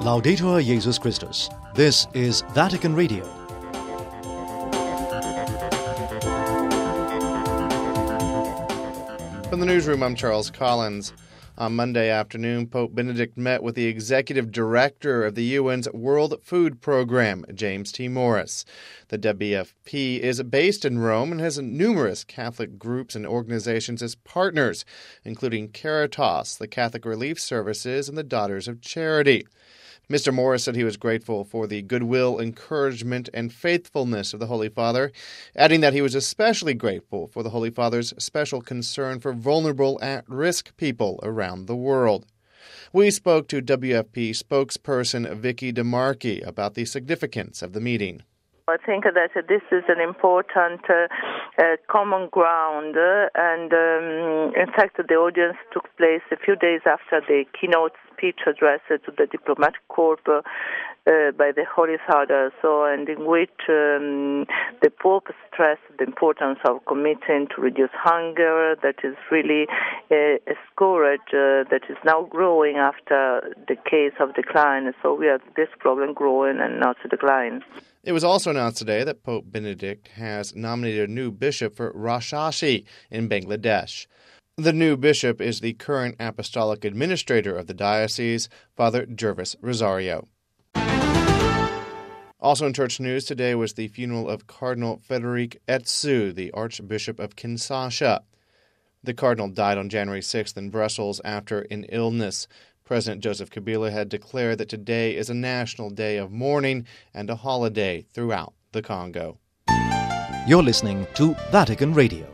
Laudetur Jesus Christus. This is Vatican Radio. From the newsroom, I'm Charles Collins. On Monday afternoon, Pope Benedict met with the executive director of the UN's World Food Program, James T. Morris. The WFP is based in Rome and has numerous Catholic groups and organizations as partners, including Caritas, the Catholic Relief Services, and the Daughters of Charity. Mr. Morris said he was grateful for the goodwill, encouragement, and faithfulness of the Holy Father, adding that he was especially grateful for the Holy Father's special concern for vulnerable, at-risk people around the world. We spoke to WFP spokesperson Vicky DeMarchi about the significance of the meeting. I think that this is an important common ground, and in fact the audience took place a few days after the keynote speech addressed to the diplomatic corps by the Holy Father, and in which the Pope stressed the importance of committing to reduce hunger, that is really a scourge that is now growing after decades of decline. So we have this problem growing and not decline. It was also announced today that Pope Benedict has nominated a new bishop for Rajshahi in Bangladesh. The new bishop is the current apostolic administrator of the diocese, Father Gervas Rosario. Also in church news today was the funeral of Cardinal Frederic Etsu, the Archbishop of Kinshasa. The cardinal died on January 6th in Brussels after an illness. President Joseph Kabila had declared that today is a national day of mourning and a holiday throughout the Congo. You're listening to Vatican Radio.